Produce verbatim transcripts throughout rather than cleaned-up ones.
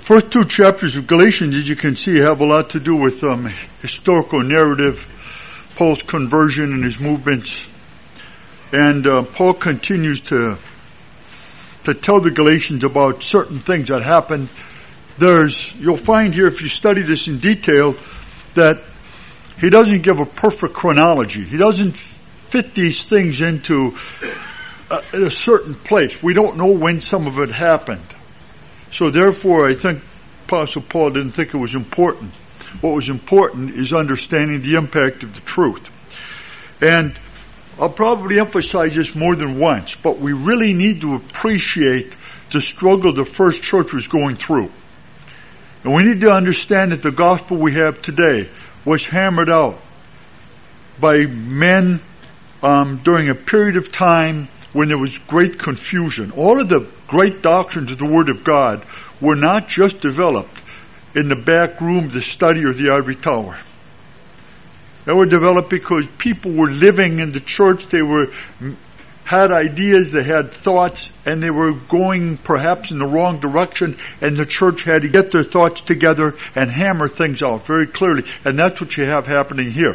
first two chapters of Galatians, as you can see, have a lot to do with um, historical narrative, Paul's conversion and his movements. And uh, Paul continues to to tell the Galatians about certain things that happened. There's, you'll find here, if you study this in detail, that he doesn't give a perfect chronology. He doesn't fit these things into a, a certain place. We don't know when some of it happened. So therefore, I think Apostle Paul didn't think it was important. What was important is understanding the impact of the truth. And I'll probably emphasize this more than once, but we really need to appreciate the struggle the first church was going through. And we need to understand that the gospel we have today was hammered out by men um, during a period of time when there was great confusion. All of the great doctrines of the Word of God were not just developed in the back room, the study, or the ivory tower. They were developed because people were living in the church. They were had ideas, they had thoughts, and they were going perhaps in the wrong direction, and the church had to get their thoughts together and hammer things out very clearly. And that's what you have happening here.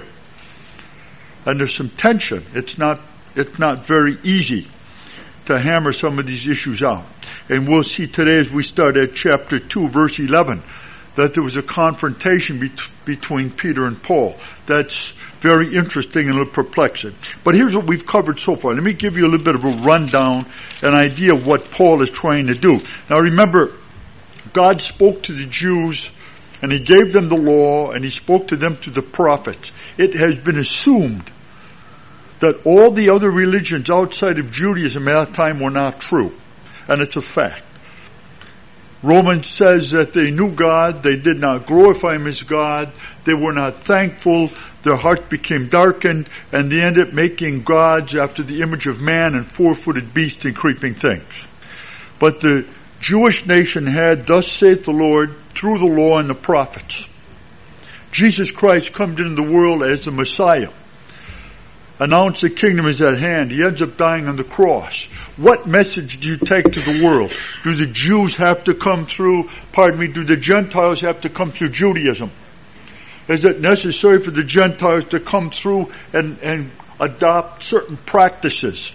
And there's some tension. It's not it's not very easy to hammer some of these issues out. And we'll see today as we start at chapter two, verse eleven, that there was a confrontation be- between Peter and Paul. That's very interesting and a little perplexing. But here's what we've covered so far. Let me give you a little bit of a rundown, an idea of what Paul is trying to do. Now remember, God spoke to the Jews, and He gave them the law, and He spoke to them through the prophets. It has been assumed that all the other religions outside of Judaism at that time were not true. And it's a fact. Romans says that they knew God, they did not glorify Him as God, they were not thankful, their hearts became darkened, and they ended up making gods after the image of man and four-footed beasts and creeping things. But the Jewish nation had, thus saith the Lord, through the law and the prophets. Jesus Christ comes into the world as the Messiah. Announced the kingdom is at hand. He ends up dying on the cross. What message do you take to the world? Do the Jews have to come through, pardon me, do the Gentiles have to come through Judaism? Is it necessary for the Gentiles to come through and, and adopt certain practices?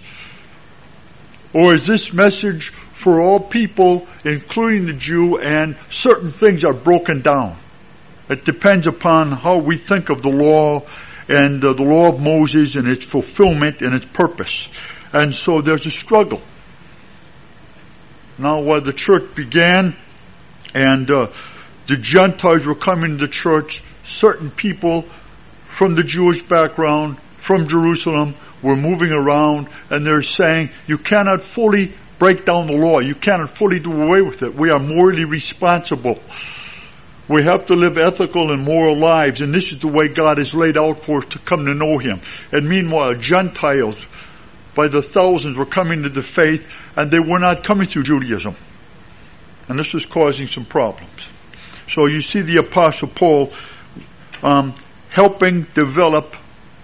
Or is this message for all people, including the Jew, and certain things are broken down? It depends upon how we think of the law and uh, the law of Moses and its fulfillment and its purpose. And so there's a struggle. Now while the church began and uh, the Gentiles were coming to the church, certain people from the Jewish background, from Jerusalem, were moving around, and they're saying, you cannot fully break down the law. You cannot fully do away with it. We are morally responsible. We have to live ethical and moral lives, and this is the way God has laid out for us to come to know Him. And meanwhile, Gentiles, by the thousands, were coming to the faith, and they were not coming through Judaism. And this was causing some problems. So you see the Apostle Paul um, helping develop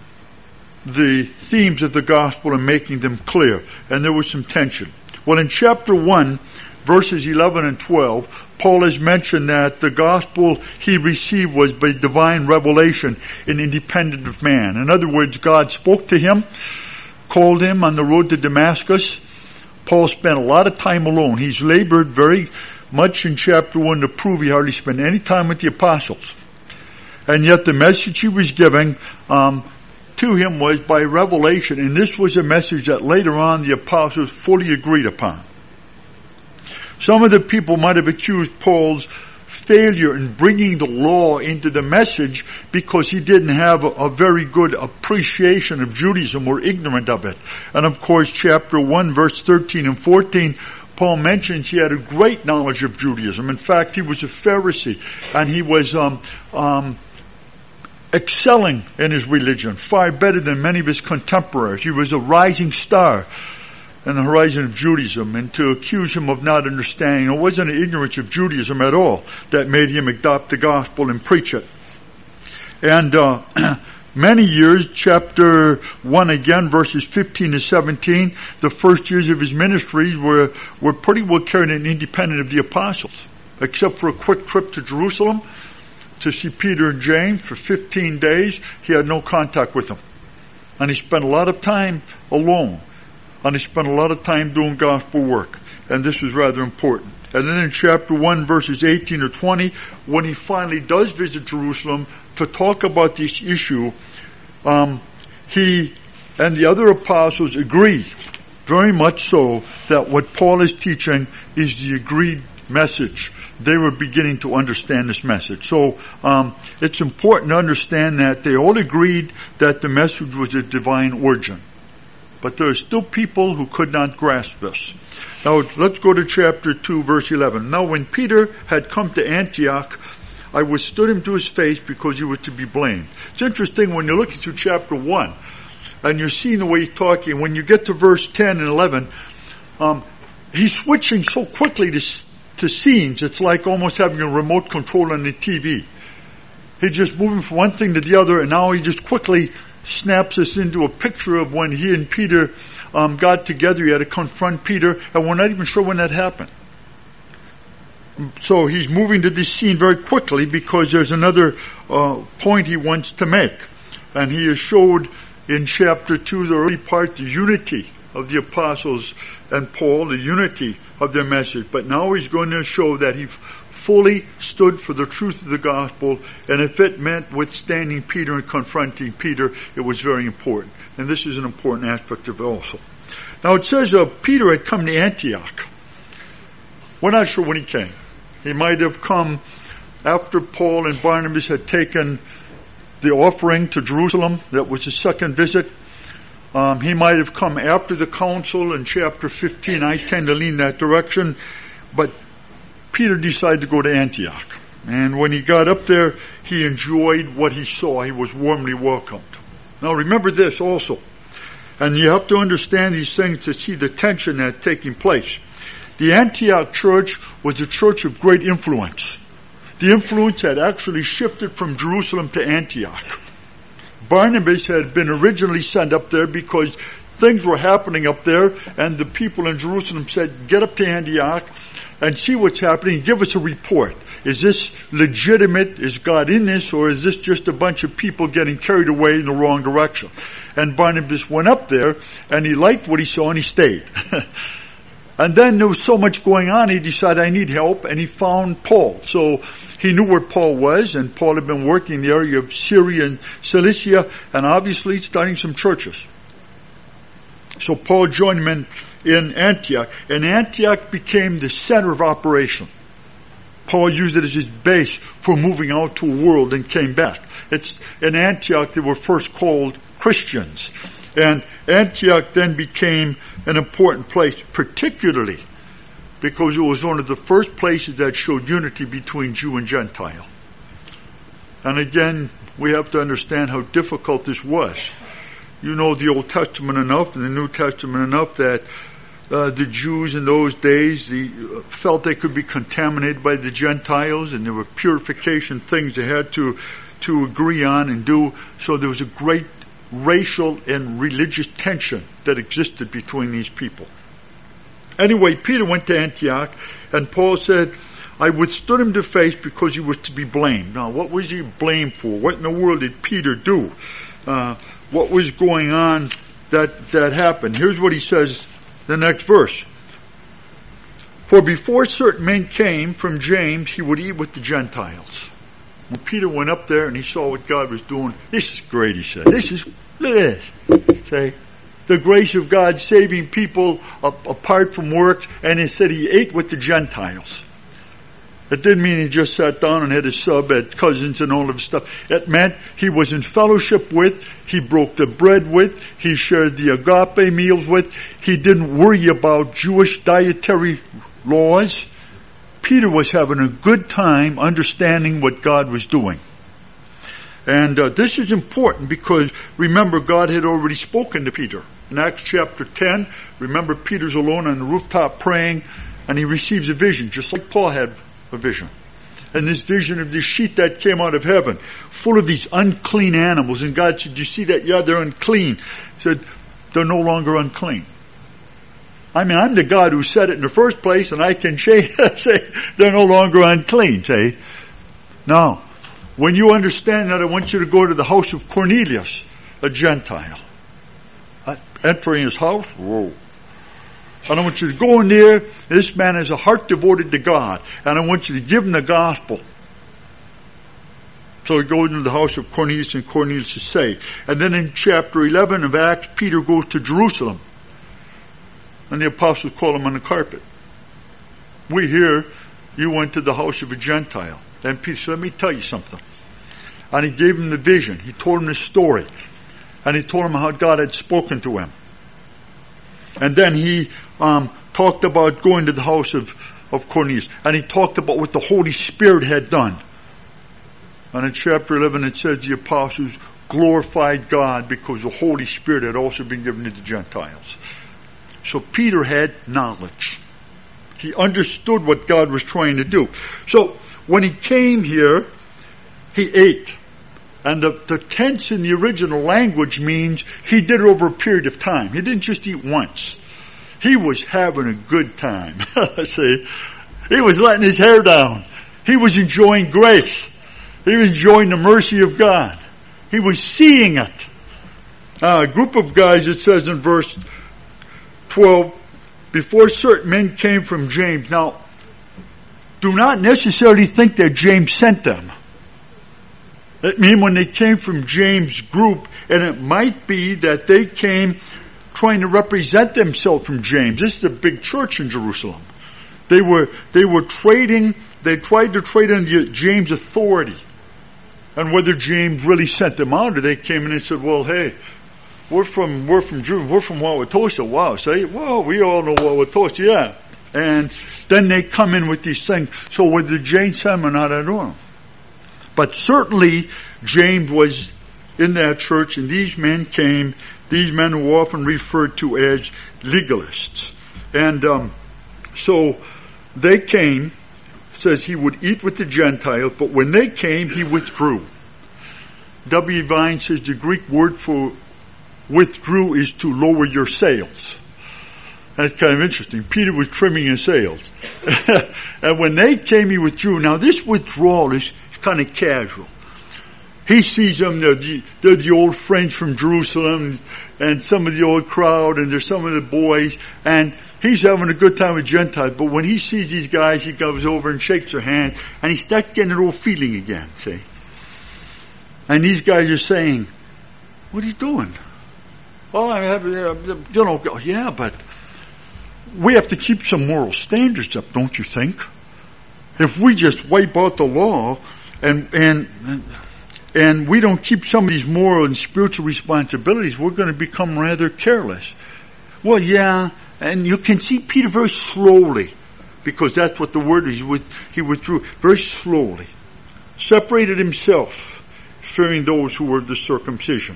the themes of the gospel and making them clear. And there was some tension. Well, in chapter one, verses eleven and twelve, Paul has mentioned that the gospel he received was by divine revelation and independent of man. In other words, God spoke to him, called him on the road to Damascus. Paul spent a lot of time alone. He's labored very much in chapter one to prove he hardly spent any time with the apostles. And yet the message he was giving um, to him was by revelation, and this was a message that later on the apostles fully agreed upon. Some of the people might have accused Paul's failure in bringing the law into the message because he didn't have a, a very good appreciation of Judaism or ignorant of it. And of course, chapter one, verse thirteen and fourteen, Paul mentions he had a great knowledge of Judaism. In fact, he was a Pharisee, and he was um, um, excelling in his religion, far better than many of his contemporaries. He was a rising star in the horizon of Judaism, and to accuse him of not understanding, it wasn't an ignorance of Judaism at all that made him adopt the gospel and preach it. And uh, many years, chapter one again, verses fifteen to seventeen, the first years of his ministry were, were pretty well carried and independent of the apostles. except for a quick trip to Jerusalem to see Peter and James for fifteen days. He had no contact with them. And he spent a lot of time alone. And he spent a lot of time doing gospel work. And this was rather important. And then in chapter one, verses eighteen or twenty, when he finally does visit Jerusalem to talk about this issue, um, he and the other apostles agree, very much so, that what Paul is teaching is the agreed message. They were beginning to understand this message. So um, it's important to understand that they all agreed that the message was of divine origin. But there are still people who could not grasp this. Now let's go to chapter two, verse eleven. Now when Peter had come to Antioch, I withstood him to his face because he was to be blamed. It's interesting when you're looking through chapter one and you're seeing the way he's talking. When you get to verse ten and eleven, um, he's switching so quickly to, to scenes. It's like almost having a remote control on the T V. He's just moving from one thing to the other, and now he just quickly snaps us into a picture of when he and Peter um, got together. He had to confront Peter, and we're not even sure when that happened. So he's moving to this scene very quickly because there's another uh, point he wants to make. And he has showed in chapter two, the early part, the unity of the apostles and Paul, the unity of their message. But now he's going to show that he fully stood for the truth of the gospel, and if it meant withstanding Peter and confronting Peter, it was very important. And this is an important aspect of it also. Now it says uh, Peter had come to Antioch. We're not sure when he came. He might have come after Paul and Barnabas had taken the offering to Jerusalem. That was his second visit. Um, he might have come after the council in chapter fifteen. I tend to lean that direction. But Peter decided to go to Antioch. And when he got up there, he enjoyed what he saw. He was warmly welcomed. Now remember this also. And you have to understand these things to see the tension that's taking place. The Antioch church was a church of great influence. The influence had actually shifted from Jerusalem to Antioch. Barnabas had been originally sent up there because things were happening up there, and the people in Jerusalem said, get up to Antioch and see what's happening. Give us a report. Is this legitimate? Is God in this? Or is this just a bunch of people getting carried away in the wrong direction? And Barnabas went up there, and he liked what he saw, and he stayed. And then there was so much going on, he decided, I need help, and he found Paul. So he knew where Paul was, and Paul had been working in the area of Syria and Cilicia, and obviously starting some churches. So Paul joined him in, in Antioch, and Antioch became the center of operation. Paul used it as his base for moving out to a world and came back. It's in Antioch they were first called Christians. And Antioch then became an important place, particularly because it was one of the first places that showed unity between Jew and Gentile. And again, we have to understand how difficult this was. You know the Old Testament enough and the New Testament enough that uh, the Jews in those days the, uh, felt they could be contaminated by the Gentiles, and there were purification things they had to, to agree on and do. So there was a great racial and religious tension that existed between these people. Anyway, Peter went to Antioch, and Paul said, I withstood him to face because he was to be blamed. Now, what was he blamed for? What in the world did Peter do? Uh, what was going on that, that happened? Here's what he says, the next verse. For before certain men came from James, he would eat with the Gentiles. When Peter went up there and he saw what God was doing, this is great, he said. This is, look at this. Say, the grace of God saving people up, apart from works, and he said he ate with the Gentiles. It didn't mean he just sat down and had a sub, had cousins and all of his stuff. It meant he was in fellowship with, he broke the bread with, he shared the agape meals with, he didn't worry about Jewish dietary laws. Peter was having a good time understanding what God was doing. And uh, this is important because, remember, God had already spoken to Peter. In Acts chapter ten, remember Peter's alone on the rooftop praying, and he receives a vision, just like Paul had a vision. And this vision of this sheet that came out of heaven, full of these unclean animals. And God said, do you see that? Yeah, they're unclean. He said, they're no longer unclean. I mean, I'm the God who said it in the first place, and I can say they're no longer unclean, say. Now, when you understand that, I want you to go to the house of Cornelius, a Gentile. Entering his house, whoa. And I want you to go in there. This man has a heart devoted to God, and I want you to give him the gospel. So he goes into the house of Cornelius, and Cornelius is saved. And then in chapter eleven of Acts, Peter goes to Jerusalem. And the apostles call him on the carpet. We hear you went to the house of a Gentile. And Peter said, let me tell you something. And he gave him the vision. He told him the story. And he told him how God had spoken to him. And then he um, talked about going to the house of, of Cornelius. And he talked about what the Holy Spirit had done. And in chapter eleven it says the apostles glorified God because the Holy Spirit had also been given to the Gentiles. So Peter had knowledge. He understood what God was trying to do. So when he came here, he ate. And the, the tense in the original language means he did it over a period of time. He didn't just eat once. He was having a good time. See, he was letting his hair down. He was enjoying grace. He was enjoying the mercy of God. He was seeing it. Uh, a group of guys, it says in verse twelve, before certain men came from James. Now, do not necessarily think that James sent them. It means when they came from James' group, and it might be that they came trying to represent themselves from James. This is a big church in Jerusalem. They were they were trading. They tried to trade under James' authority, and whether James really sent them out, or they came in and said, "Well, hey, we're from we're from Jerusalem. We're from Wauwatosa. Wow, say, well, we all know Wauwatosa, yeah." And then they come in with these things. So whether James sent them or not, I don't know. But certainly James was in that church, and these men came. These men were often referred to as legalists, and um, so they came. Says he would eat with the Gentiles, but when they came, he withdrew. W. Vine says the Greek word for withdrew is to lower your sails. That's kind of interesting. Peter was trimming his sails. And when they came, he withdrew. Now this withdrawal is kind of casual. He sees them, they're the, they're the old friends from Jerusalem, and some of the old crowd, and there's some of the boys, and he's having a good time with Gentiles, but when he sees these guys, he goes over and shakes their hand, and he starts getting an old feeling again, see? And these guys are saying, what are you doing? Oh, I have, you know, yeah, but we have to keep some moral standards up, don't you think? If we just wipe out the law, and, and, and we don't keep some of these moral and spiritual responsibilities, we're going to become rather careless. Well, yeah, and you can see Peter very slowly, because that's what the word is. He withdrew very slowly, separated himself, fearing those who were the circumcision.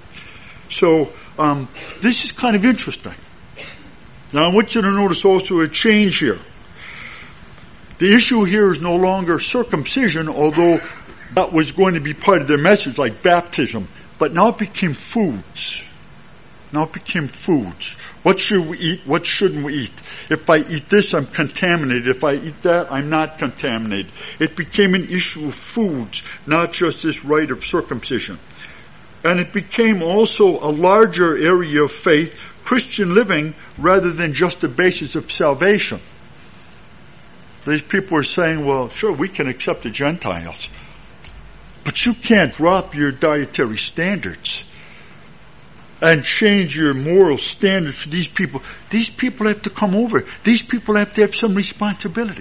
So um, this is kind of interesting. Now I want you to notice also a change here. The issue here is no longer circumcision, although that was going to be part of their message, like baptism. But now it became foods. Now it became foods. What should we eat? What shouldn't we eat? If I eat this, I'm contaminated. If I eat that, I'm not contaminated. It became an issue of foods, not just this rite of circumcision. And it became also a larger area of faith, Christian living, rather than just the basis of salvation. These people are saying, well, sure, we can accept the Gentiles, but you can't drop your dietary standards and change your moral standards for these people. These people have to come over. These people have to have some responsibility.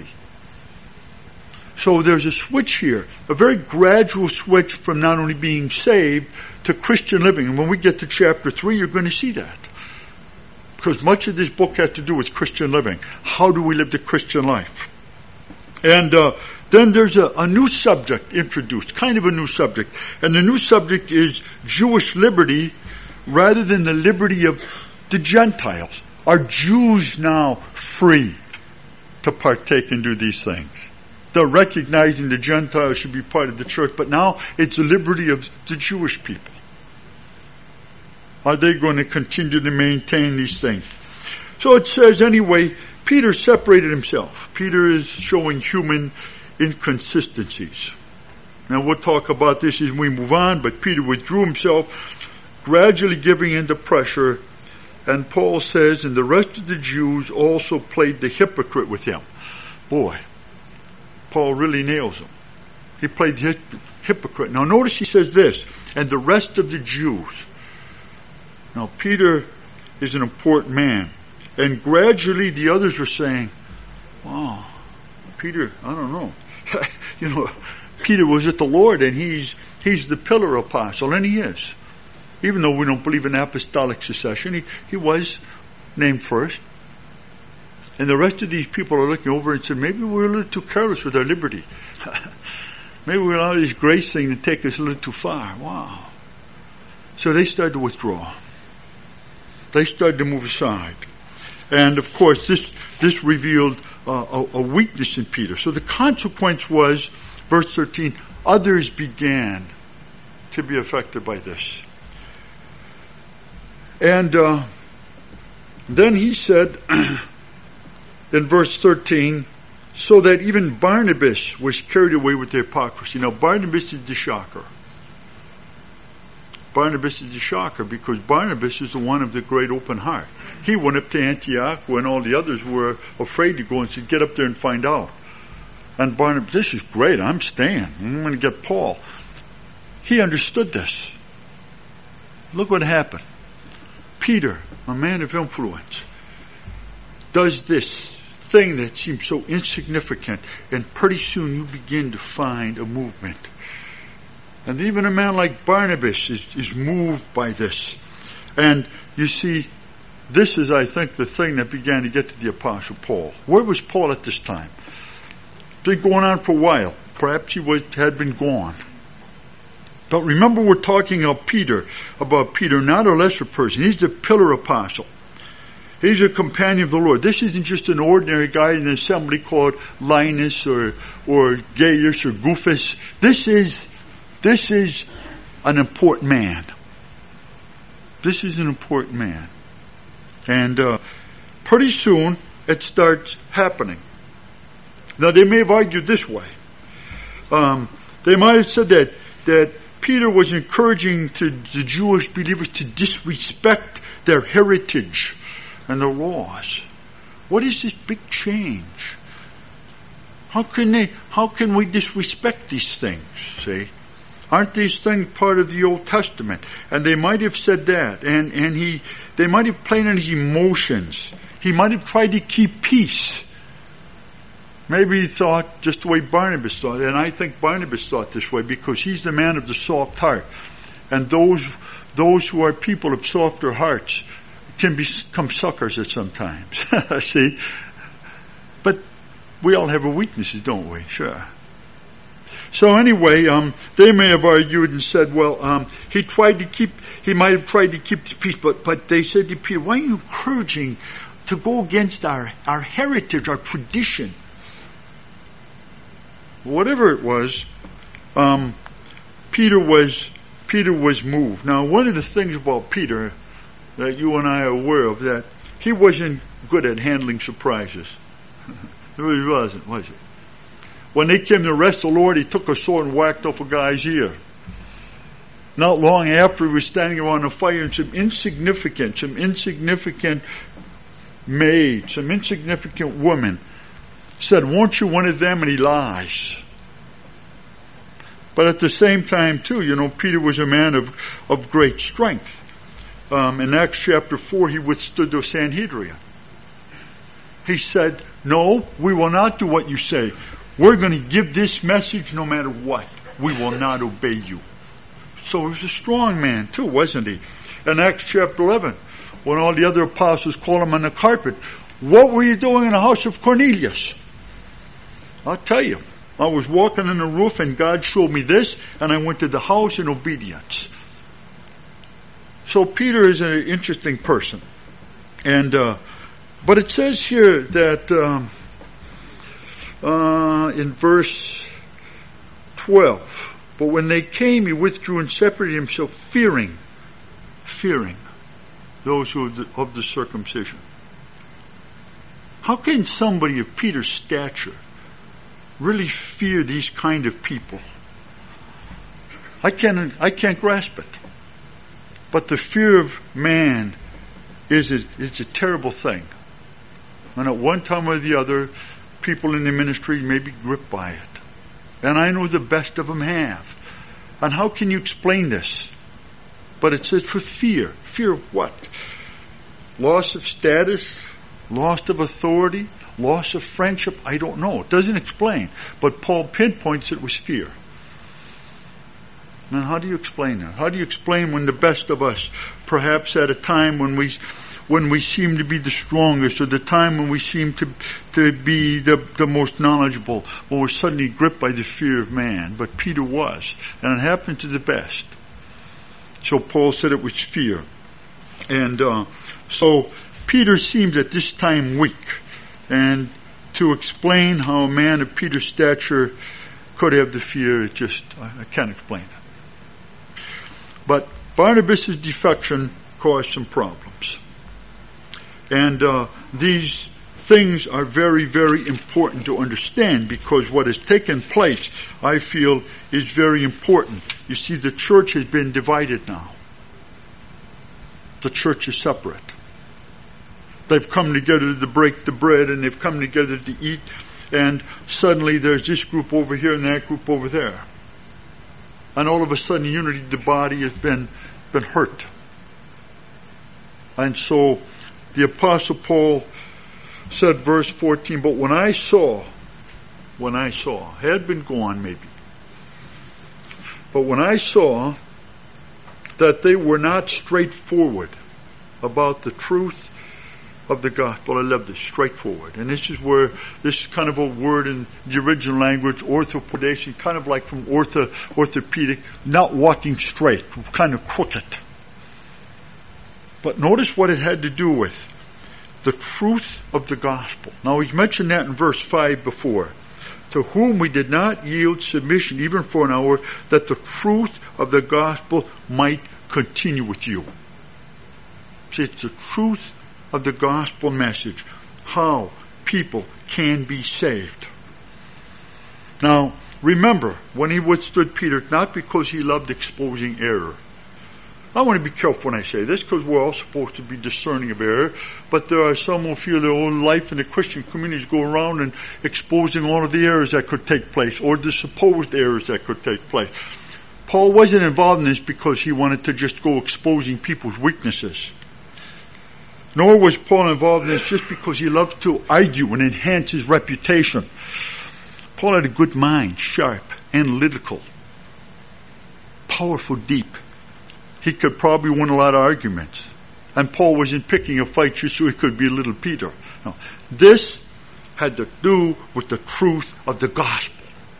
So there's a switch here, a very gradual switch from not only being saved to Christian living. And when we get to chapter three, you're going to see that. Because much of this book has to do with Christian living. How do we live the Christian life? And uh, then there's a, a new subject introduced, kind of a new subject. And the new subject is Jewish liberty rather than the liberty of the Gentiles. Are Jews now free to partake and do these things? They're recognizing the Gentiles should be part of the church, but now it's the liberty of the Jewish people. Are they going to continue to maintain these things? So it says anyway, Peter separated himself. Peter is showing human inconsistencies. Now we'll talk about this as we move on, but Peter withdrew himself, gradually giving in to pressure, and Paul says, and the rest of the Jews also played the hypocrite with him. Boy, Paul really nails him. He played the hypocrite. Now notice he says this, and the rest of the Jews. Now Peter is an important man, and gradually the others were saying, wow, Peter, I don't know. you know, Peter was with the Lord, and he's he's the pillar apostle, and he is. Even though we don't believe in apostolic succession, he, he was named first. And the rest of these people are looking over and saying, maybe we're a little too careless with our liberty. Maybe we allow this grace thing to take us a little too far. Wow. So they started to withdraw. They started to move aside. And of course, this this revealed uh, a, a weakness in Peter. So the consequence was, verse thirteen, others began to be affected by this. And uh, then he said in verse thirteen, so that even Barnabas was carried away with their hypocrisy. Now Barnabas is the shocker. Barnabas is the shocker because Barnabas is the one of the great open heart. He went up to Antioch when all the others were afraid to go and said, get up there and find out. And Barnabas, this is great, I'm staying. I'm going to get Paul. He understood this. Look what happened. Peter, a man of influence, does this thing that seems so insignificant, and pretty soon you begin to find a movement. And even a man like Barnabas is, is moved by this. And you see, this is, I think, the thing that began to get to the Apostle Paul. Where was Paul at this time? It's been going on for a while. Perhaps he was, had been gone. But remember, we're talking about Peter, about Peter, not a lesser person. He's the pillar apostle. He's a companion of the Lord. This isn't just an ordinary guy in the assembly called Linus or or Gaius or Goofus. This is this is an important man. This is an important man. And uh, pretty soon it starts happening. Now they may have argued this way. Um, they might have said that that Peter was encouraging to the Jewish believers to disrespect their heritage and their laws. What is this big change? How can they, how can we disrespect these things? See? Aren't these things part of the Old Testament? And they might have said that. And, and he, they might have played on his emotions. He might have tried to keep peace. Maybe he thought just the way Barnabas thought. And I think Barnabas thought this way because he's the man of the soft heart. And those, those who are people of softer hearts can become suckers at sometimes. See? But we all have our weaknesses, don't we? Sure. So anyway, um, they may have argued and said, well, um, he tried to keep, he might have tried to keep the peace, but, but they said to Peter, why are you encouraging to go against our, our heritage, our tradition? Whatever it was, um, Peter was, Peter was moved. Now, one of the things about Peter that you and I are aware of, that he wasn't good at handling surprises. He really wasn't, was it? When they came to arrest the Lord, he took a sword and whacked off a guy's ear. Not long after, he was standing around a fire, and some insignificant, some insignificant maid, some insignificant woman said, "Weren't you one of them?" And he lies. But at the same time, too, you know, Peter was a man of, of great strength. Um, in Acts chapter four, he withstood the Sanhedrin. He said, "No, we will not do what you say. We're going to give this message no matter what. We will not obey you." So he was a strong man too, wasn't he? In Acts chapter eleven, when all the other apostles called him on the carpet, "What were you doing in the house of Cornelius?" I'll tell you, I was walking on the roof and God showed me this, and I went to the house in obedience. So Peter is an interesting person. And, uh, but it says here that, um, uh, in verse twelve, but when they came, he withdrew and separated himself, fearing, fearing those who of the, of the circumcision. How can somebody of Peter's stature really fear these kind of people? I can't, I can't grasp it. But the fear of man is a, it's a terrible thing. And at one time or the other, people in the ministry may be gripped by it. And I know the best of them have. And how can you explain this? But it says for fear. Fear of what? Loss of status? Loss of authority? Loss of friendship? I don't know. It doesn't explain. But Paul pinpoints it was fear. Now how do you explain that? How do you explain when the best of us, perhaps at a time when we when we seem to be the strongest, or the time when we seem to to be the, the most knowledgeable, when we're suddenly gripped by the fear of man? But Peter was. And it happened to the best. So Paul said it was fear. And uh, so Peter seems at this time weak. And to explain how a man of Peter's stature could have the fear, it just, I, I can't explain it. But Barnabas' defection caused some problems. And uh, these things are very, very important to understand, because what has taken place, I feel, is very important. You see, the church has been divided now. The church is separate. They've come together to break the bread, and they've come together to eat, and suddenly there's this group over here and that group over there. And all of a sudden, unity of the body has been, been hurt. And so, the Apostle Paul said, verse fourteen, but when I saw, when I saw, had been gone maybe, but when I saw that they were not straightforward about the truth of the gospel. I love this, straightforward. And this is where, this is kind of a word in the original language, orthopedation, kind of like from ortho, orthopedic, not walking straight, kind of crooked. But notice what it had to do with. The truth of the gospel. Now he's mentioned that in verse five before. To whom we did not yield submission even for an hour, that the truth of the gospel might continue with you. See, it's the truth of the gospel message. How people can be saved. Now, remember, when he withstood Peter, not because he loved exposing error. I want to be careful when I say this, because we're all supposed to be discerning of error, but there are some who feel their own life in the Christian communities go around and exposing all of the errors that could take place, or the supposed errors that could take place. Paul wasn't involved in this because he wanted to just go exposing people's weaknesses. Nor was Paul involved in this just because he loved to argue and enhance his reputation. Paul had a good mind, sharp, analytical, powerful, deep. He could probably win a lot of arguments. And Paul wasn't picking a fight just so he could be a little Peter. No. This had to do with the truth of the gospel.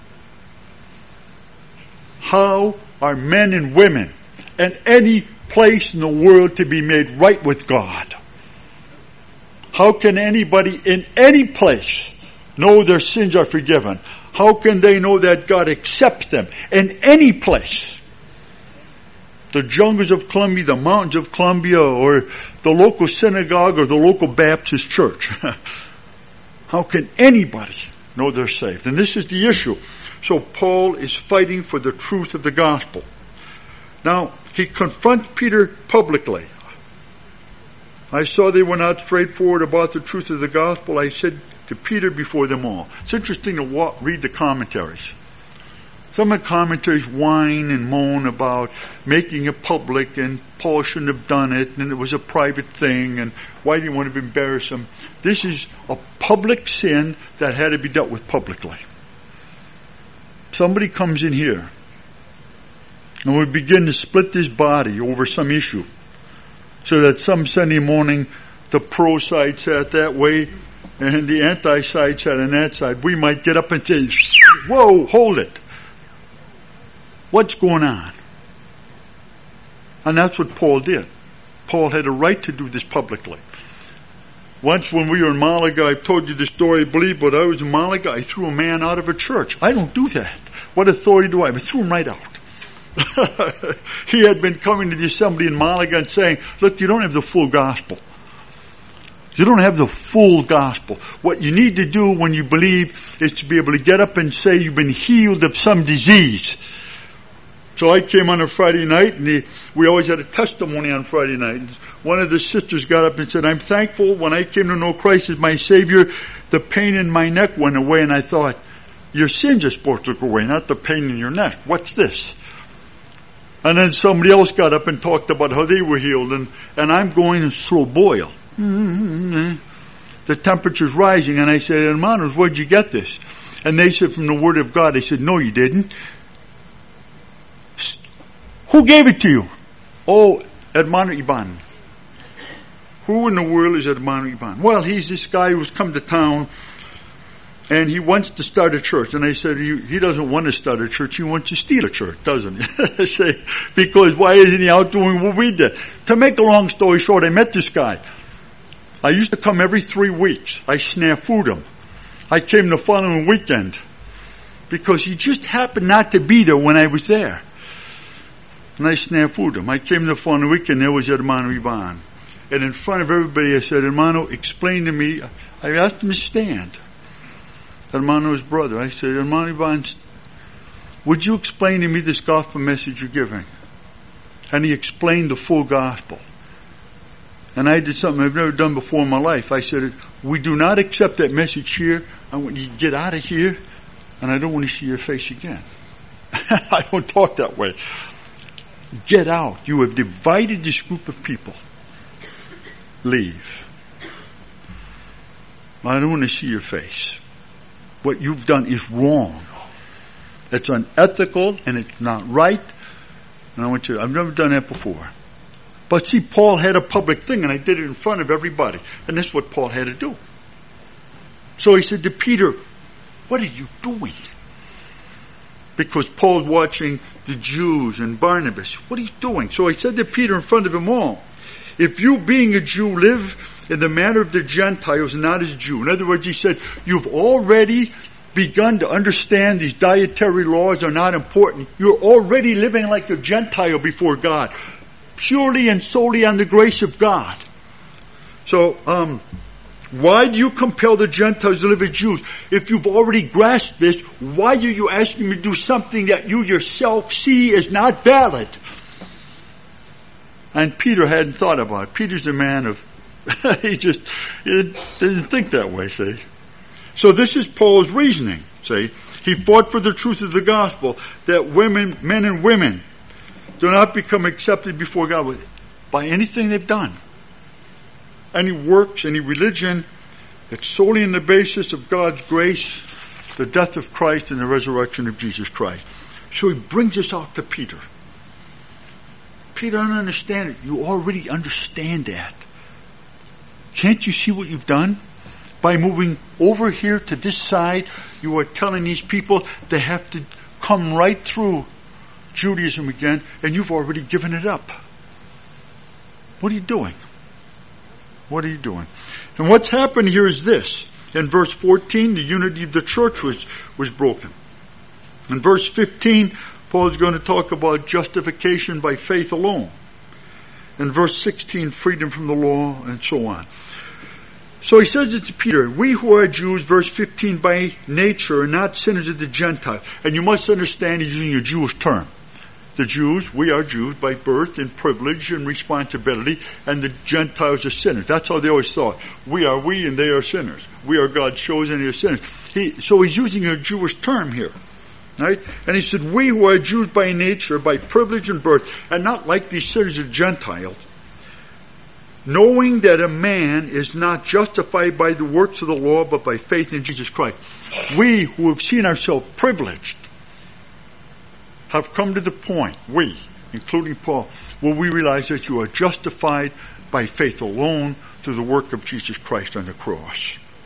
How are men and women in any place in the world to be made right with God? How can anybody in any place know their sins are forgiven? How can they know that God accepts them in any place? The jungles of Columbia, the mountains of Columbia, or the local synagogue or the local Baptist church. How can anybody know they're saved? And this is the issue. So Paul is fighting for the truth of the gospel. Now, he confronts Peter publicly. I saw they were not straightforward about the truth of the gospel. I said to Peter before them all. It's interesting to walk, read the commentaries. Some of the commentaries whine and moan about making it public, and Paul shouldn't have done it, and it was a private thing, and why do you want to embarrass him? This is a public sin that had to be dealt with publicly. Somebody comes in here, and we begin to split this body over some issue, so that some Sunday morning the pro side sat that way, and the anti side sat on that side. We might get up and say, whoa, hold it. What's going on? And that's what Paul did. Paul had a right to do this publicly. Once when we were in Malaga, I've told you the story, I believe, but I was in Malaga, I threw a man out of a church. I don't do that. What authority do I have? I threw him right out. He had been coming to the assembly in Malaga and saying, look, you don't have the full gospel. You don't have the full gospel. What you need to do when you believe is to be able to get up and say you've been healed of some disease. So I came on a Friday night, and the, we always had a testimony on Friday night. One of the sisters got up and said, I'm thankful when I came to know Christ as my Savior, the pain in my neck went away. And I thought, your sins are supposed to go away, not the pain in your neck. What's this? And then somebody else got up and talked about how they were healed, and, and I'm going in slow boil. Mm-hmm. The temperature's rising, and I said, hermanos, where'd you get this? And they said, from the Word of God. I said, no, you didn't. Who gave it to you? Oh, Hermano Iban. Who in the world is Hermano Iban? Well, he's this guy who's come to town, and he wants to start a church. And I said, he, he doesn't want to start a church, he wants to steal a church, doesn't he? I say, because why isn't he out doing what we did? To make a long story short, I met this guy. I used to come every three weeks. I snafu'd him. I came the following weekend because he just happened not to be there when I was there. And I snafu'd him. I came the following weekend, there was Hermano Ivan. And in front of everybody I said, Hermano, explain to me. I asked him to stand. Hermano's brother. I said, Hermano Ivan, would you explain to me this gospel message you're giving? And he explained the full gospel. And I did something I've never done before in my life. I said, we do not accept that message here. I want you to get out of here, and I don't want to see your face again. I don't talk that way. Get out. You have divided this group of people. Leave. I don't want to see your face. What you've done is wrong. It's unethical, and it's not right. And I want you, I've never done that before. But see, Paul had a public thing, and I did it in front of everybody. And that's what Paul had to do. So he said to Peter, what are you doing? Because Paul's watching the Jews and Barnabas. What are you doing? So he said to Peter in front of them all, if you being a Jew live in the manner of the Gentiles, not as Jew. In other words, he said, you've already begun to understand these dietary laws are not important. You're already living like a Gentile before God. Purely and solely on the grace of God. So, um, why do you compel the Gentiles to live as Jews? If you've already grasped this, why are you asking me to do something that you yourself see is not valid? And Peter hadn't thought about it. Peter's a man of, he just he didn't think that way, see. So this is Paul's reasoning, see. He fought for the truth of the gospel, that women, men and women, do not become accepted before God with, by anything they've done. Any works, any religion, it's solely on the basis of God's grace, the death of Christ, and the resurrection of Jesus Christ. So he brings us out to Peter. Peter, I don't understand it. You already understand that. Can't you see what you've done? By moving over here to this side, you are telling these people they have to come right through Judaism again, and you've already given it up. What are you doing? What are you doing? And what's happened here is this. In verse fourteen, the unity of the church was, was broken. In verse fifteen, Paul is going to talk about justification by faith alone. In verse sixteen, freedom from the law, and so on. So he says it to Peter, we who are Jews, verse fifteen, by nature are not sinners of the Gentiles. And you must understand he's using a Jewish term. The Jews, we are Jews by birth and privilege and responsibility, and the Gentiles are sinners. That's how they always thought. We are we and they are sinners. We are God's chosen, they are sinners. He, so he's using a Jewish term here. Right? And he said, we who are Jews by nature, by privilege and birth, and not like these sinners of Gentiles, knowing that a man is not justified by the works of the law, but by faith in Jesus Christ. We who have seen ourselves privileged have come to the point, we, including Paul, where we realize that you are justified by faith alone through the work of Jesus Christ on the cross.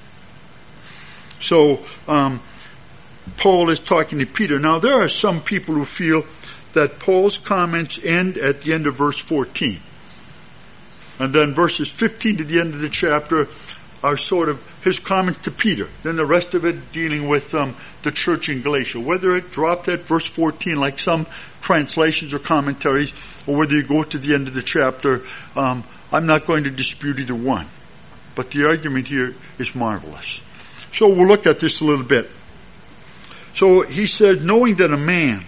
So, um, Paul is talking to Peter. Now, there are some people who feel that Paul's comments end at the end of verse fourteen. And then verses fifteen to the end of the chapter are sort of his comments to Peter. Then the rest of it dealing with um, the church in Galatia. Whether it dropped at verse fourteen like some translations or commentaries, or whether you go to the end of the chapter, um, I'm not going to dispute either one. But the argument here is marvelous. So we'll look at this a little bit. So he said, knowing that a man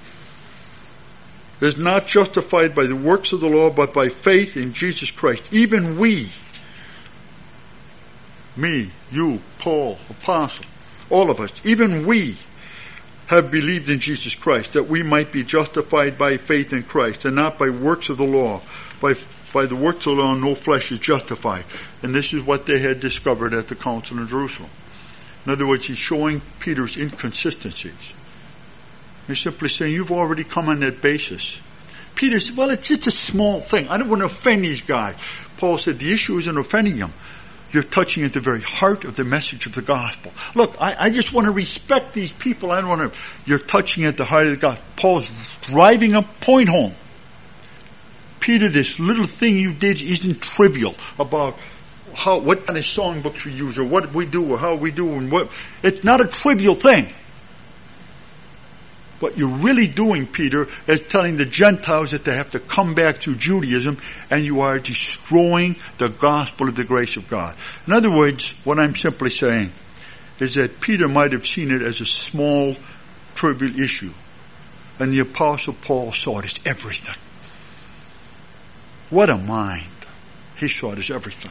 is not justified by the works of the law, but by faith in Jesus Christ. Even we, me, you, Paul, Apostle, all of us, even we have believed in Jesus Christ, that we might be justified by faith in Christ, and not by works of the law. By, by the works of the law, no flesh is justified. And this is what they had discovered at the Council in Jerusalem. In other words, he's showing Peter's inconsistencies. He's simply saying, you've already come on that basis. Peter said, well, it's just a small thing. I don't want to offend these guys. Paul said, the issue isn't offending them. You're touching at the very heart of the message of the gospel. Look, I, I just want to respect these people. I don't want to. You're touching at the heart of the gospel. Paul's driving a point home. Peter, this little thing you did isn't trivial about how, what kind of songbooks we use or what we do or how we do and what. It's not a trivial thing. What you're really doing, Peter, is telling the Gentiles that they have to come back through Judaism, and you are destroying the gospel of the grace of God. In other words, what I'm simply saying is that Peter might have seen it as a small, trivial issue, and the Apostle Paul saw it as everything. What a mind. He saw it as everything.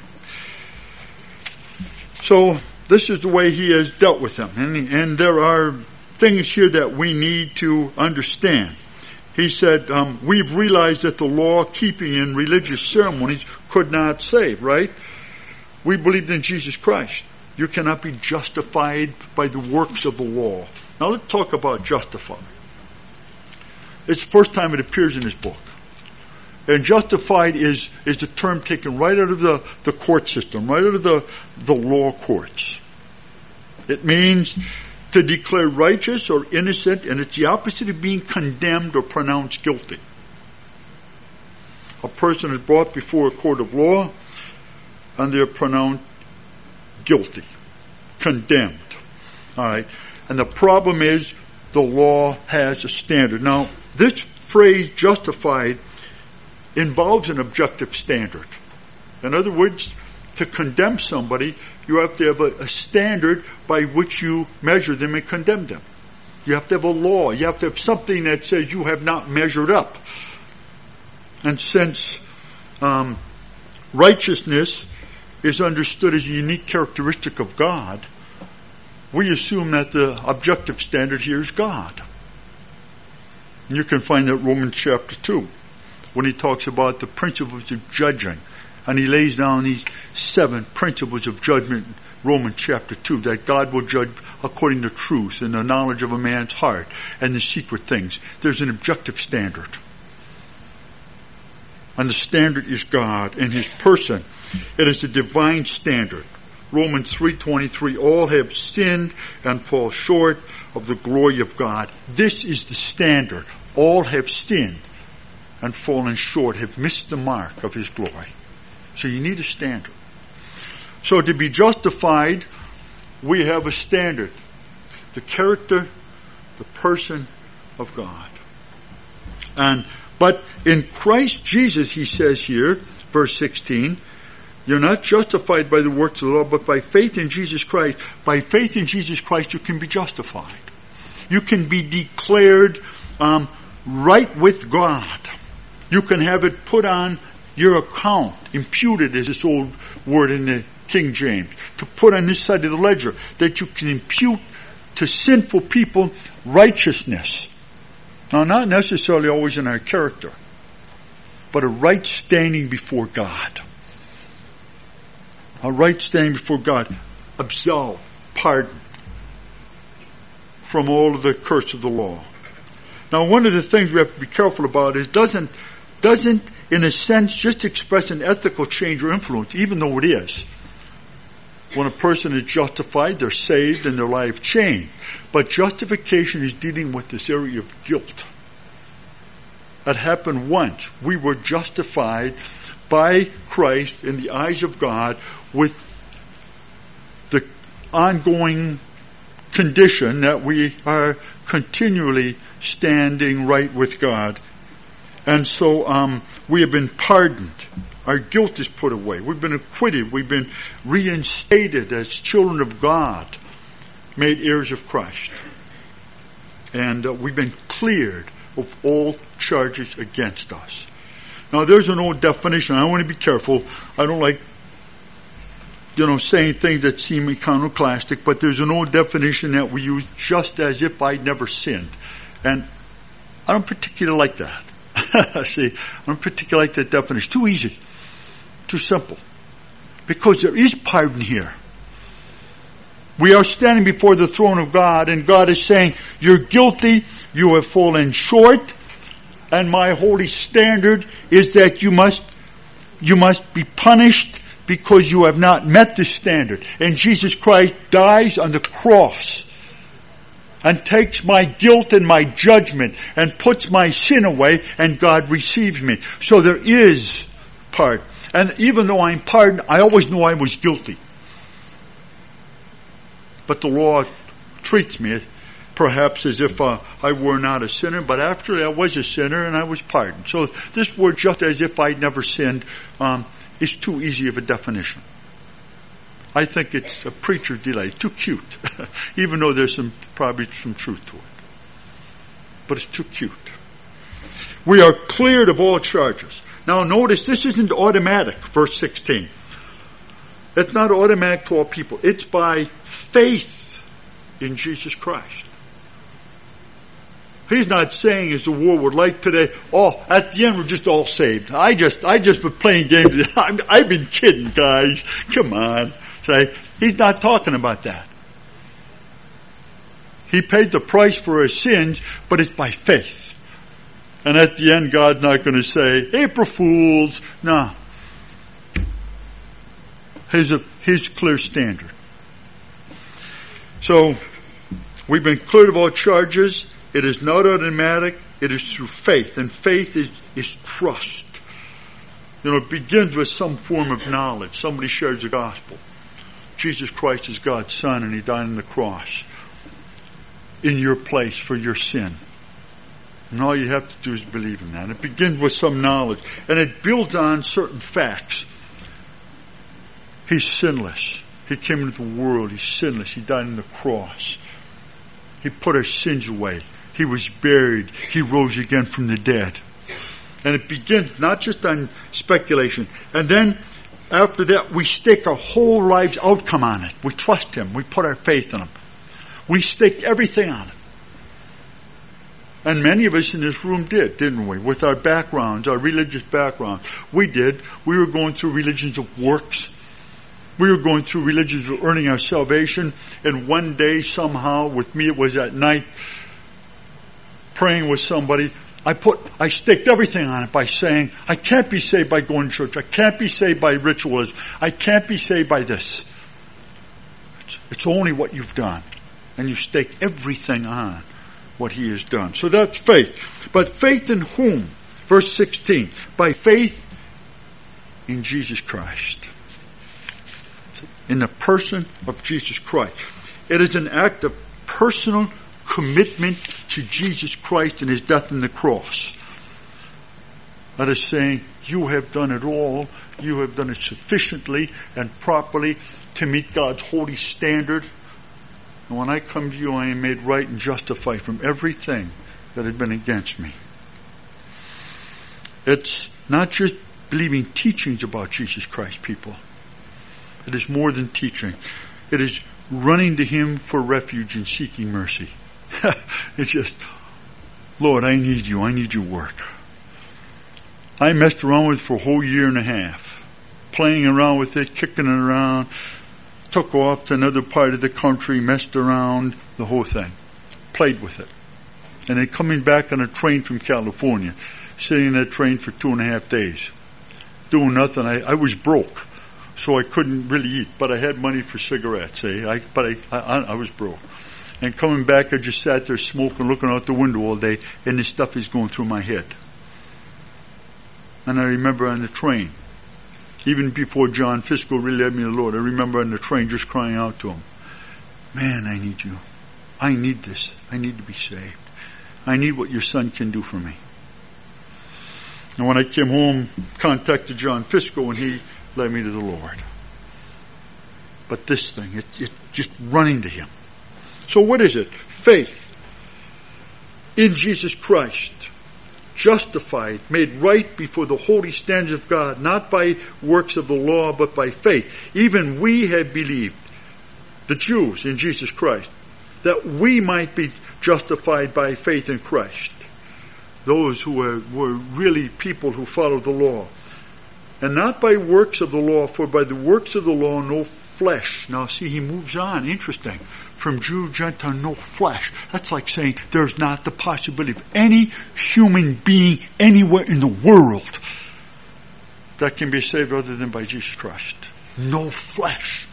So, this is the way he has dealt with them, and, and there are things here that we need to understand. He said, um, we've realized that the law-keeping in religious ceremonies could not save, right? We believed in Jesus Christ. You cannot be justified by the works of the law. Now let's talk about justified. It's the first time it appears in this book. And justified is, is the term taken right out of the, the court system, right out of the, the law courts. It means to declare righteous or innocent, and it's the opposite of being condemned or pronounced guilty. A person is brought before a court of law, and they're pronounced guilty, condemned. All right, and the problem is the law has a standard. Now, this phrase "justified" involves an objective standard. In other words, to condemn somebody, you have to have a, a standard by which you measure them and condemn them. You have to have a law. You have to have something that says you have not measured up. And since um, righteousness is understood as a unique characteristic of God, we assume that the objective standard here is God. And you can find that in Romans chapter two, when he talks about the principles of judging. And he lays down these seven principles of judgment in Romans chapter two, that God will judge according to truth and the knowledge of a man's heart and the secret things. There's an objective standard. And the standard is God and his person. It is a divine standard. Romans three twenty-three, all have sinned and fall short of the glory of God. This is the standard. All have sinned and fallen short, have missed the mark of his glory. So you need a standard. So to be justified, we have a standard. The character, the person of God. And but in Christ Jesus, he says here, verse sixteen, you're not justified by the works of the law, but by faith in Jesus Christ. By faith in Jesus Christ, you can be justified. You can be declared um, right with God. You can have it put on your account, imputed is this old word in the King James, to put on this side of the ledger, that you can impute to sinful people righteousness. Now, not necessarily always in our character, but a right standing before God. A right standing before God. Absolve, pardon from all of the curse of the law. Now, one of the things we have to be careful about is doesn't doesn't in a sense just express an ethical change or influence, even though it is. When a person is justified, they're saved and their life changed. But justification is dealing with this area of guilt. That happened once. We were justified by Christ in the eyes of God with the ongoing condition that we are continually standing right with God. And so um, we have been pardoned. Our guilt is put away. We've been acquitted. We've been reinstated as children of God, made heirs of Christ. And uh, we've been cleared of all charges against us. Now there's an old definition. I want to be careful. I don't like, you know, saying things that seem iconoclastic, but there's an old definition that we use, just as if I'd never sinned. And I don't particularly like that. See, I don't particularly like that definition. Too easy. Too simple. Because there is pardon here. We are standing before the throne of God, and God is saying, you're guilty, you have fallen short, and my holy standard is that you must, you must be punished because you have not met the standard. And Jesus Christ dies on the cross and takes my guilt and my judgment and puts my sin away, and God receives me. So there is pardon. And even though I'm pardoned, I always knew I was guilty. But the law treats me perhaps as if uh, I were not a sinner, but actually I was a sinner and I was pardoned. So this word, just as if I'd never sinned, um, is too easy of a definition. I think it's a preacher's delight. Too cute. Even though there's some probably some truth to it. But it's too cute. We are cleared of all charges. Now notice, this isn't automatic, verse sixteen. It's not automatic to all people. It's by faith in Jesus Christ. He's not saying, as the world would like today, oh, at the end we're just all saved. I just, I just was playing games. I've been kidding, guys. Come on. Say, he's not talking about that. He paid the price for our sins, but it's by faith. And at the end, God's not going to say, April Fools. No. His, his clear standard. So, we've been cleared of all charges. It is not automatic. It is through faith. And faith is, is trust. You know, it begins with some form of knowledge. Somebody shares the gospel. Jesus Christ is God's Son, and He died on the cross in your place for your sin. And all you have to do is believe in that. It begins with some knowledge. And it builds on certain facts. He's sinless. He came into the world. He's sinless. He died on the cross. He put our sins away. He was buried. He rose again from the dead. And it begins not just on speculation. And then after that, we stake our whole life's outcome on it. We trust Him. We put our faith in Him. We stake everything on it. And many of us in this room did, didn't we? With our backgrounds, our religious backgrounds. We did. We were going through religions of works. We were going through religions of earning our salvation. And one day, somehow, with me it was at night, praying with somebody, I put, I staked everything on it by saying, I can't be saved by going to church. I can't be saved by ritualism. I can't be saved by this. It's, it's only what you've done. And you stake everything on what He has done. So that's faith. But faith in whom? Verse sixteen. By faith in Jesus Christ. In the person of Jesus Christ. It is an act of personal commitment to Jesus Christ and His death on the cross. That is saying, you have done it all. You have done it sufficiently and properly to meet God's holy standard. And when I come to you, I am made right and justified from everything that had been against me. It's not just believing teachings about Jesus Christ, people. It is more than teaching. It is running to Him for refuge and seeking mercy. It's just, Lord, I need you. I need your work. I messed around with it for a whole year and a half. Playing around with it, kicking it around. Took off to another part of the country, messed around, the whole thing. Played with it. And then coming back on a train from California. Sitting in that train for two and a half days. Doing nothing. I, I was broke. So I couldn't really eat. But I had money for cigarettes. Eh? I, but I, I, I was broke. And coming back, I just sat there smoking, looking out the window all day. And this stuff is going through my head. And I remember on the train. Even before John Fisco really led me to the Lord, I remember on the train just crying out to Him, man, I need you. I need this. I need to be saved. I need what your Son can do for me. And when I came home, contacted John Fisco, and he led me to the Lord. But this thing, it's it just running to Him. So what is it? Faith in Jesus Christ, justified, made right before the holy standards of God, not by works of the law, but by faith. Even we have believed, the Jews in Jesus Christ, that we might be justified by faith in Christ. Those who were, were really people who followed the law. And not by works of the law, for by the works of the law no flesh. Now see, he moves on. Interesting. From Jew, Gentile, no flesh. That's like saying there's not the possibility of any human being anywhere in the world that can be saved other than by Jesus Christ. No flesh.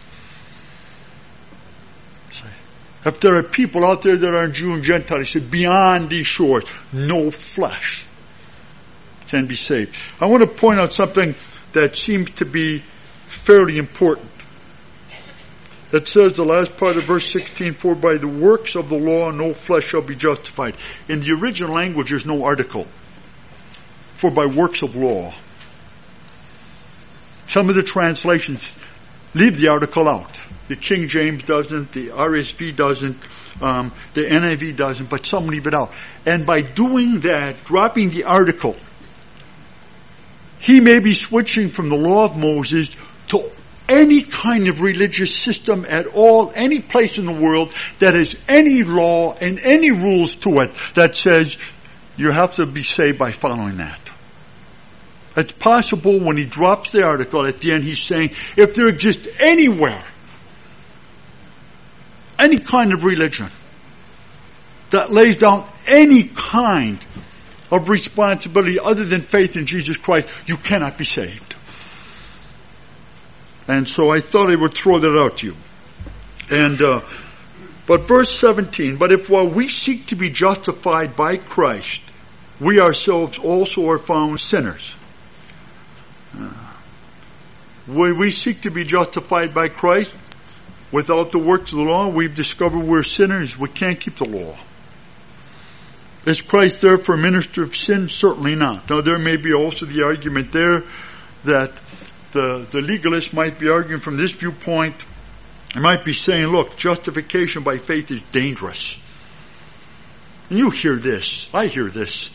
If there are people out there that are Jew and Gentile, he said, beyond these shores, no flesh can be saved. I want to point out something that seems to be fairly important. It says the last part of verse sixteen, for by the works of the law no flesh shall be justified. In the original language there's no article. For by works of law. Some of the translations leave the article out. The King James doesn't, the R S V doesn't, um, the N I V doesn't, but some leave it out. And by doing that, dropping the article, he may be switching from the law of Moses to any kind of religious system at all, any place in the world that has any law and any rules to it that says you have to be saved by following that. It's possible when he drops the article at the end, he's saying, if there exists anywhere any kind of religion that lays down any kind of responsibility other than faith in Jesus Christ, you cannot be saved. And so I thought I would throw that out to you. And uh, but verse seventeen, but if while we seek to be justified by Christ, we ourselves also are found sinners. Uh, when we seek to be justified by Christ, without the works of the law, we've discovered we're sinners. We can't keep the law. Is Christ therefore a minister of sin? Certainly not. Now there may be also the argument there that the, the legalist might be arguing from this viewpoint. He might be saying, look, justification by faith is dangerous. And you hear this. I hear this.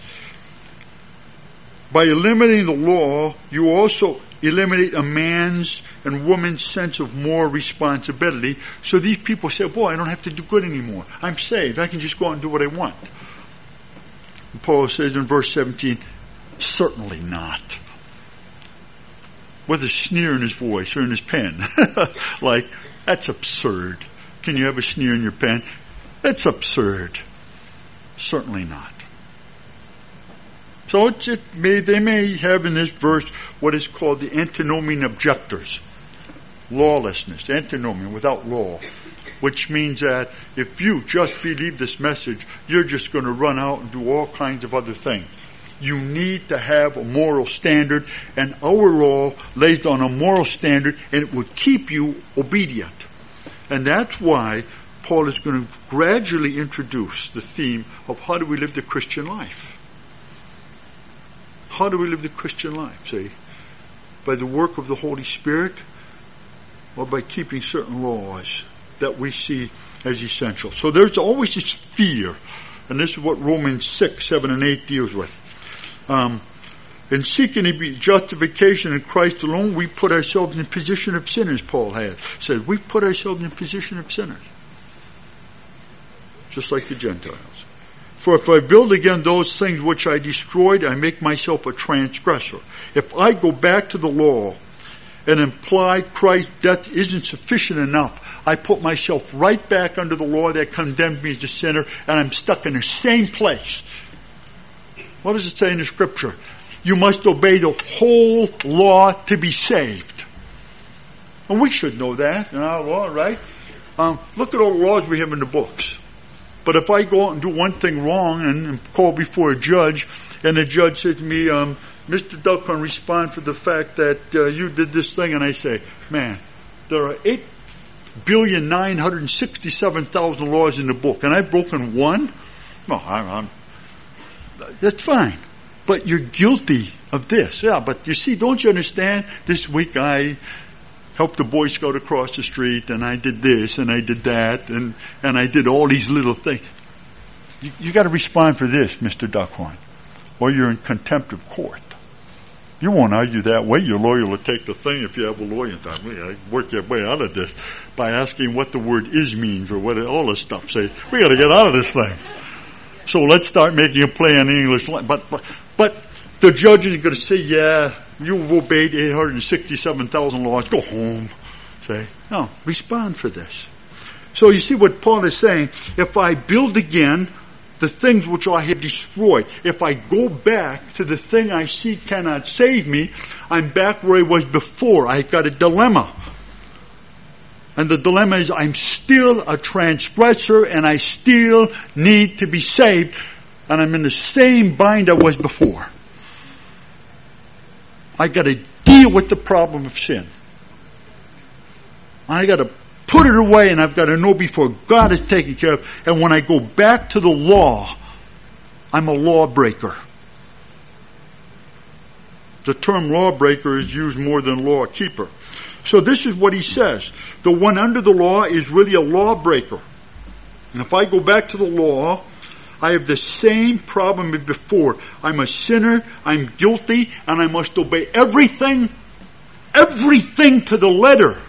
By eliminating the law, you also eliminate a man's and woman's sense of moral responsibility. So these people say, boy, I don't have to do good anymore. I'm saved. I can just go out and do what I want. And Paul says in verse seventeen, certainly not. With a sneer in his voice or in his pen. Like, that's absurd. Can you have a sneer in your pen? That's absurd. Certainly not. So it's, it may, they may have in this verse what is called the antinomian objectors. Lawlessness, antinomian, without law. Which means that if you just believe this message, you're just going to run out and do all kinds of other things. You need to have a moral standard, and our law lays down a moral standard, and it will keep you obedient. And that's why Paul is going to gradually introduce the theme of how do we live the Christian life. How do we live the Christian life, see? By the work of the Holy Spirit, or by keeping certain laws that we see as essential. So there's always this fear, and this is what Romans six, seven, and eight deals with. Um, in seeking to be justification in Christ alone, we put ourselves in a position of sinners, Paul had said. We put ourselves in a position of sinners. Just like the Gentiles. For if I build again those things which I destroyed, I make myself a transgressor. If I go back to the law and imply Christ's death isn't sufficient enough, I put myself right back under the law that condemned me as a sinner, and I'm stuck in the same place. What does it say in the scripture? You must obey the whole law to be saved. And we should know that in our law, right? Um, look at all the laws we have in the books. But if I go out and do one thing wrong and, and call before a judge, and the judge says to me, um, Mister Duckhorn, respond for the fact that uh, you did this thing, and I say, man, there are eight billion nine hundred sixty-seven thousand laws in the book, and I've broken one? No, I'm, I'm, that's fine. but you're guilty of this. Yeah, but you see, don't you understand? This week I helped the Boy Scout across the street, and I did this, and I did that, and, and I did all these little things. You, you got to respond for this, Mister Duckhorn, or you're in contempt of court. You won't argue that way. Your lawyer will take the thing if you have a lawyer. I work your way out of this by asking what the word is means or what all this stuff says. We got to get out of this thing. So let's start making a play on the English. But but but the judge is going to say, "Yeah, you've obeyed eight hundred sixty-seven thousand laws. Go home." Say, no, respond for this. So you see what Paul is saying. If I build again the things which I have destroyed, if I go back to the thing I see cannot save me, I'm back where I was before. I've got a dilemma. And the dilemma is I'm still a transgressor and I still need to be saved. And I'm in the same bind I was before. I got to deal with the problem of sin. I got to put it away, and I've got to know before God is taken care of. And when I go back to the law, I'm a lawbreaker. The term lawbreaker is used more than law keeper. So this is what he says. The one under the law is really a lawbreaker. And if I go back to the law, I have the same problem as before. I'm a sinner, I'm guilty, and I must obey everything, everything to the letter.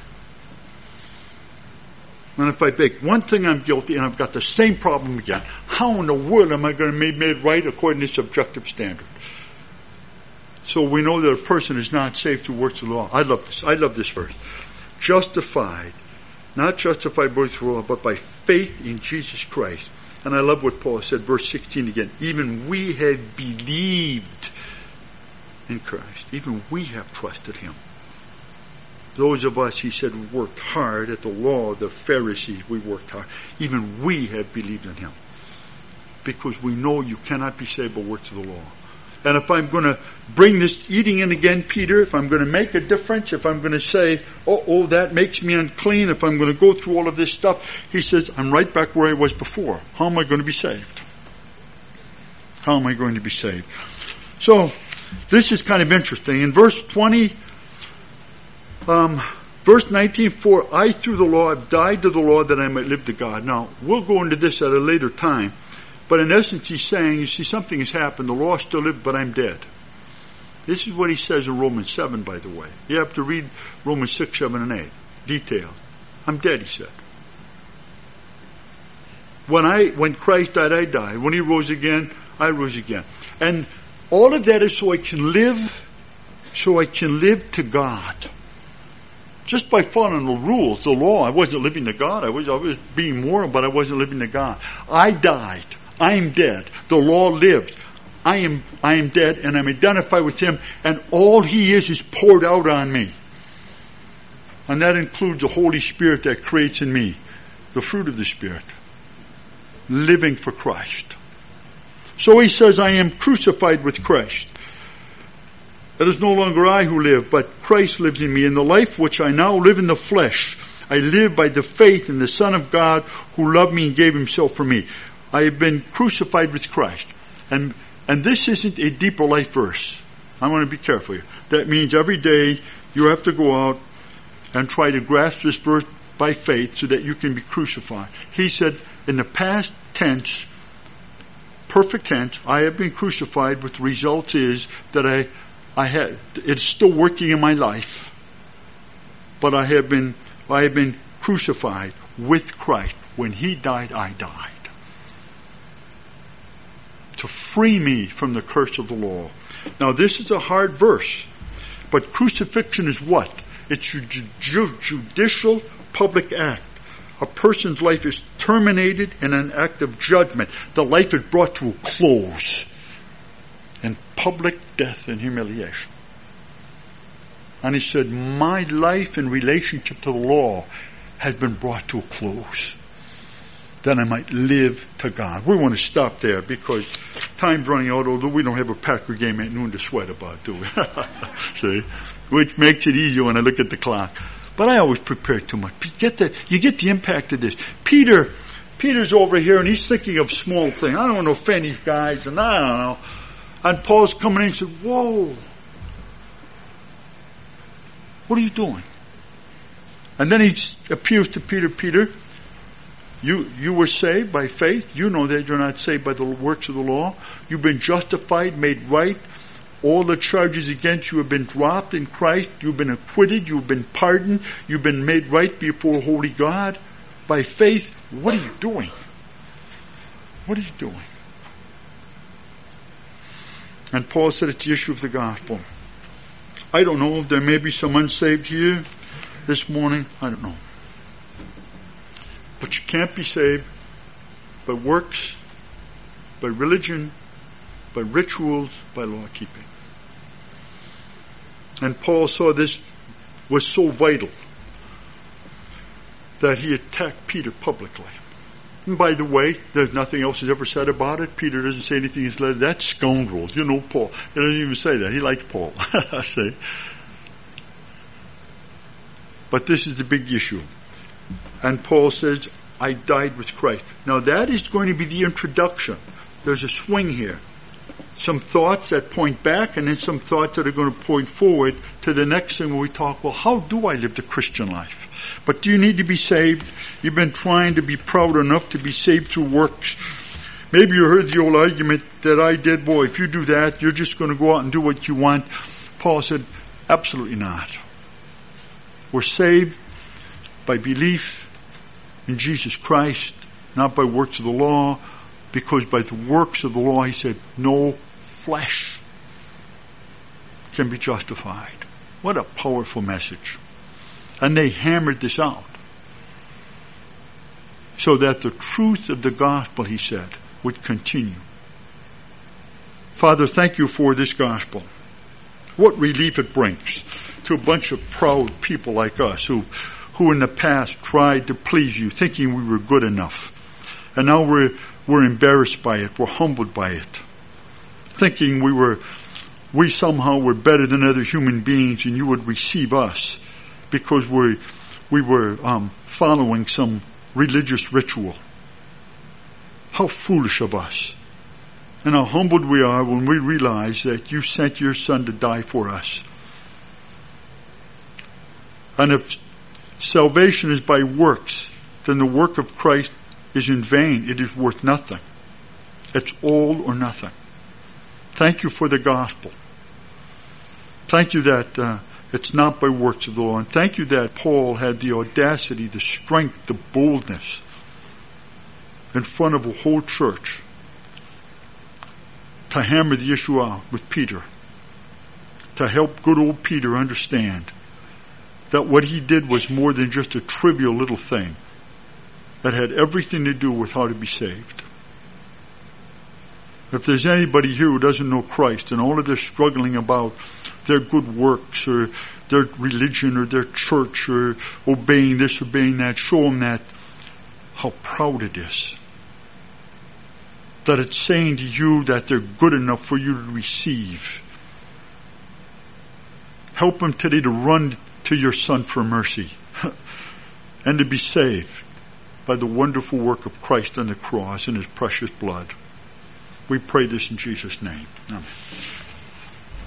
And if I make one thing I'm guilty and I've got the same problem again, how in the world am I going to be made right according to this objective standard? So we know that a person is not saved through works of the law. I love this. I love this verse. Justified, not justified by the law, but by faith in Jesus Christ. And I love what Paul said, verse sixteen again. Even we have believed in Christ. Even we have trusted Him. Those of us, he said, who worked hard at the law, the Pharisees, we worked hard. Even we have believed in Him. Because we know you cannot be saved by works of the law. And if I'm going to bring this eating in again, Peter, if I'm going to make a difference, if I'm going to say, oh, oh, that makes me unclean, if I'm going to go through all of this stuff, he says, I'm right back where I was before. How am I going to be saved? How am I going to be saved? So, this is kind of interesting. In verse twenty, um, verse nineteen, for I through the law have died to the law that I might live to God. Now, we'll go into this at a later time. But in essence, he's saying, you see, something has happened. The law still lives, but I'm dead. This is what he says in Romans seven, by the way. You have to read Romans six, seven, and eight. Detail. I'm dead, he said. When I, when Christ died, I died. When he rose again, I rose again. And all of that is so I can live, so I can live to God. Just by following the rules, the law, I wasn't living to God. I was, I was being moral, but I wasn't living to God. I died. I'm dead. The law lived. I am I am dead, and I'm identified with Him, and all He is is poured out on me. And that includes the Holy Spirit that creates in me the fruit of the Spirit. Living for Christ. So he says, I am crucified with Christ. It is no longer I who live, but Christ lives in me. In the life which I now live in the flesh, I live by the faith in the Son of God who loved me and gave Himself for me. I have been crucified with Christ. And and this isn't a deeper life verse. I want to be careful here. That means every day you have to go out and try to grasp this verse by faith so that you can be crucified. He said, in the past tense, perfect tense, I have been crucified, but the result is that I, I had, it's still working in my life. But I have been, I have been crucified with Christ. When He died, I died. To free me from the curse of the law. Now this is a hard verse, but crucifixion is what? It's a ju- judicial public act. A person's life is terminated in an act of judgment. The life is brought to a close in public death and humiliation. And he said, my life in relationship to the law has been brought to a close. That I might live to God. We want to stop there because time's running out, although we don't have a Packer game at noon to sweat about, do we? See? Which makes it easier when I look at the clock. But I always prepare too much. You get the, you get the impact of this. Peter, Peter's over here and he's thinking of small things. I don't want to offend these guys and I don't know. And Paul's coming in and said, whoa, what are you doing? And then he appeals to Peter, Peter, you, you were saved by faith. You know that you're not saved by the works of the law. You've been justified, made right. All the charges against you have been dropped in Christ. You've been acquitted. You've been pardoned. You've been made right before holy God. By faith, what are you doing? What are you doing? And Paul said it's the issue of the gospel. I don't know. There may be some unsaved here this morning. I don't know. But you can't be saved by works, by religion, by rituals, by law keeping. And Paul saw this was so vital that he attacked Peter publicly. And by the way, there's nothing else he's ever said about it. Peter doesn't say anything in his letter. That's scoundrels. You know Paul. He doesn't even say that. He liked Paul. I say. But this is the big issue. And Paul says, I died with Christ. Now that is going to be the introduction. There's a swing here. Some thoughts that point back and then some thoughts that are going to point forward to the next thing where we talk, well, how do I live the Christian life? But do you need to be saved? You've been trying to be proud enough to be saved through works. Maybe you heard the old argument that I did, boy, if you do that, you're just going to go out and do what you want. Paul said, absolutely not. We're saved by belief in Jesus Christ, not by works of the law, because by the works of the law, he said, no flesh can be justified. What a powerful message. And they hammered this out. So that the truth of the gospel, he said, would continue. Father, thank you for this gospel. What relief it brings to a bunch of proud people like us who, who in the past tried to please you, thinking we were good enough. And now we're, we're embarrassed by it. We're humbled by it. Thinking we were, we somehow were better than other human beings and you would receive us because we, we were um, following some religious ritual. How foolish of us. And how humbled we are when we realize that you sent your Son to die for us. And if salvation is by works, then the work of Christ is in vain. It is worth nothing. It's all or nothing. Thank you for the gospel. Thank you that uh, it's not by works of the law. And thank you that Paul had the audacity, the strength, the boldness in front of a whole church to hammer the issue out with Peter, to help good old Peter understand that what he did was more than just a trivial little thing that had everything to do with how to be saved. If there's anybody here who doesn't know Christ and all of their struggling about their good works or their religion or their church or obeying this, obeying that, show them that how proud it is. That it's saying to you that they're good enough for you to receive. Help them today to run to your Son for mercy and to be saved by the wonderful work of Christ on the cross and his precious blood. We pray this in Jesus' name. Amen.